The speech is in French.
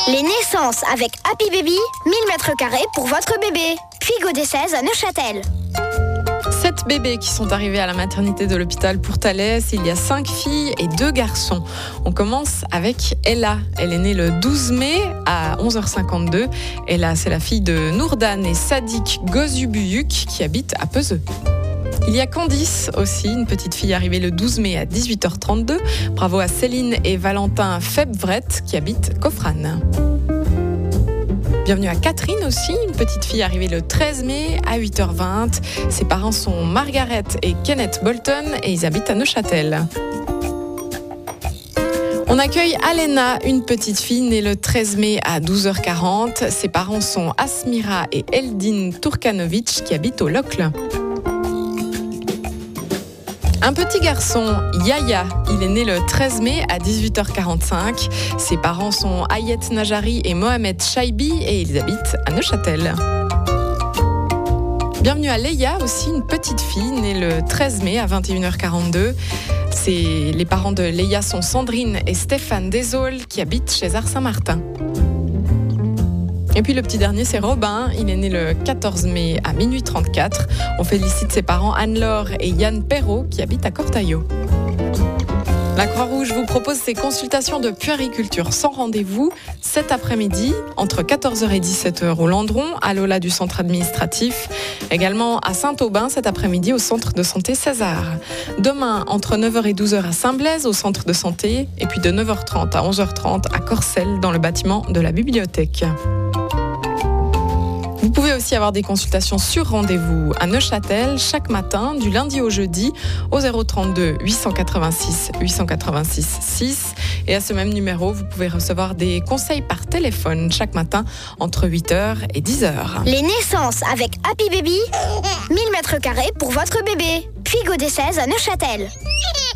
Les naissances avec Happy Baby, 1000 m² pour votre bébé. Puis Godet 16 à Neuchâtel. 7 bébés qui sont arrivés à la maternité de l'hôpital pour Thalès. Il y a 5 filles et 2 garçons. On commence avec Ella. Elle est née le 12 mai à 11h52. Ella, c'est la fille de Nourdan et Sadik Gozubuyuk qui habitent à Peseux. Il y a Candice aussi, une petite fille arrivée le 12 mai à 18h32. Bravo à Céline et Valentin Febvret qui habitent Cofrane. Bienvenue à Catherine aussi, une petite fille arrivée le 13 mai à 8h20. Ses parents sont Margaret et Kenneth Bolton et ils habitent à Neuchâtel. On accueille Alena, une petite fille née le 13 mai à 12h40. Ses parents sont Asmira et Eldin Turkanovic qui habitent au Locle. Un petit garçon, Yaya, il est né le 13 mai à 18h45. Ses parents sont Ayet Najari et Mohamed Chaibi et ils habitent à Neuchâtel. Bienvenue à Leia aussi, une petite fille née le 13 mai à 21h42. Les parents de Leia sont Sandrine et Stéphane Desaulles qui habitent chez Ars-Saint-Martin. Et puis le petit dernier, c'est Robin. Il est né le 14 mai à minuit 34. On félicite ses parents Anne-Laure et Yann Perrault qui habitent à Cortaillot. La Croix-Rouge vous propose ses consultations de puériculture sans rendez-vous cet après-midi entre 14h et 17h au Landron, à l'Ola du centre administratif. Également à Saint-Aubin cet après-midi au centre de santé César. Demain entre 9h et 12h à Saint-Blaise au centre de santé. Et puis de 9h30 à 11h30 à Corcelles dans le bâtiment de la bibliothèque. Vous pouvez aussi avoir des consultations sur rendez-vous à Neuchâtel chaque matin du lundi au jeudi au 032 886 886 6 et à ce même numéro vous pouvez recevoir des conseils par téléphone chaque matin entre 8h et 10h. Les naissances avec Happy Baby, 1000 m² pour votre bébé. Puis Godet 16 à Neuchâtel.